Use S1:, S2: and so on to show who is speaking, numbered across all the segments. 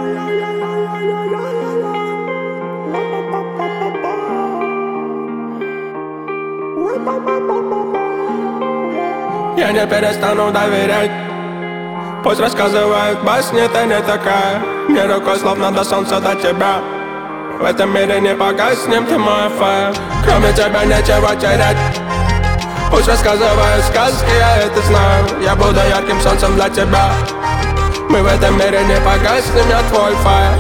S1: Я не перестану доверять. Пусть рассказывают басни, ты не такая. Мне рукой словно до солнца до тебя. В этом мире не погаснем, ты моя фая. Кроме тебя нечего терять. Пусть рассказывают сказки, я это знаю. Я буду ярким солнцем для тебя. Мы в этом мире не погаснем, я твой фая.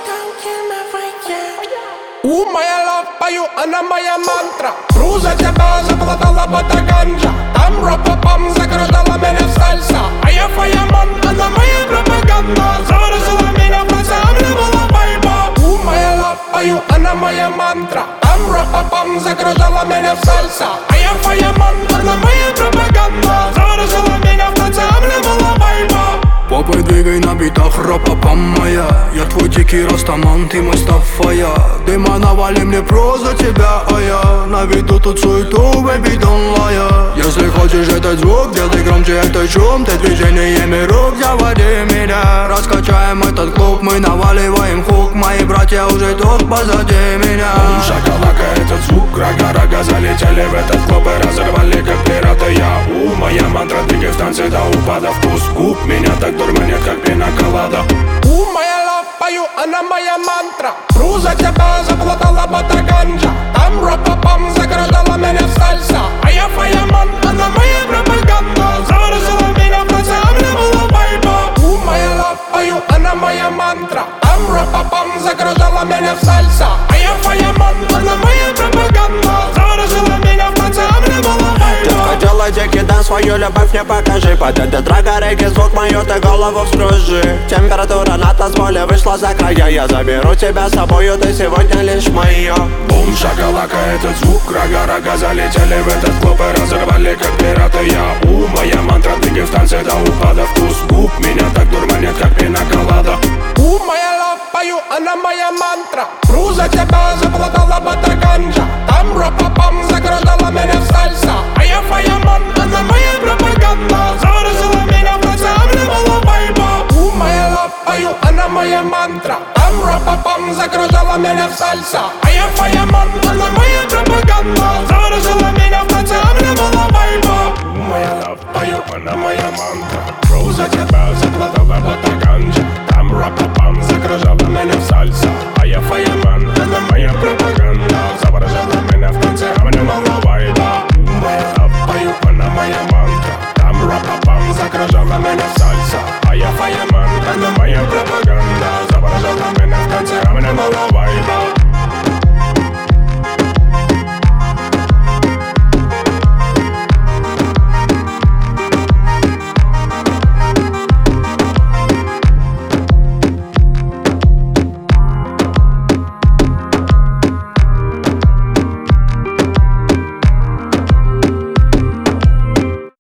S1: Моя лав, пою, она моя мантра. Вру за тебя, заплатала бота ганджа. Там ропа-пам, закрутала меня в сальса. А я фаяман, она моя пропаганда. Заворожила меня в конце, а мне была вайба. Моя лав, пою, она моя мантра. Там ропа-пам, закрутала меня в сальса. А я фаяман, она моя пропаганда. Заворожила меня в конце, а мне была вайба.
S2: Попой двигай на битах, ропа-пам моя. Я твой дикий растаман, ты Мустафа-я. Дыма навали мне про за тебя, а я наведу тут суету, baby, don't lie. Если хочешь этот звук, делай громче этот шум. Ты движениями рук заводи меня. Раскачаем этот клуб, мы наваливаем хук. Мои братья уже тут позади меня.
S1: Шоколака, этот звук, рага-рага. Залетели в этот клуб и разорвали как пираты. Я моя мантра, двигай в танце до упада. Вкус губ меня так дурманит, как пина-колада. Моя лав, пою, она моя мантра. Вру за тебя, заплатала бота ганджа. Там ропа-пам, закрутала меня в сальса. А я фаяман, она моя пропаганда. Заворожила меня в конце, а мне была вайба. Моя лав, пою, она моя мантра. Там ропа-пам, закрутала меня в сальса. А я фаяман, она моя пропаганда. Заворожила меня в конце, а мне была вайба.
S3: Делай дикий дан, свою любовь не покажи. Под этот драгорекий звук мою ты голову вскружи. Температура на танцполе вышла за края. Я заберу тебя с собою, ты сегодня лишь моя.
S1: Бум, шоколака, этот звук, рага-рага. Залетели в этот клуб и разорвали как пираты. Я моя мантра, двигай в танце до упада. Вкус губ меня так дурманит, как пина-колада. Моя лав, пою, она моя мантра. Вру за тебя, заплатала бота ганджа. Там ропа-пам, закрутала меня в сальса. А я фаяман, она моя пропаганда. Заворожила меня в конце, а мне была вайба. Моя лав, пою, она моя мантра. Там ропа-пам, закрутала меня в сальса. А я фаяман, она моя пропаганда. Заворожила меня в конце, а мне была вайба. Моя лав, пою, она моя мантра. Вру за тебя, заплатала бота ганджа. Там ропа-пам, закружала меня в сальса. А я фаяман, она моя пропаганда. Заворожила меня в конце, а мне была вайба. Моя лав, пою, она моя мантра. Там ропа-пам, закружала меня в сальса. А я фаяман, она моя пропаганда. Заворожила меня в конце, а мне была вайба.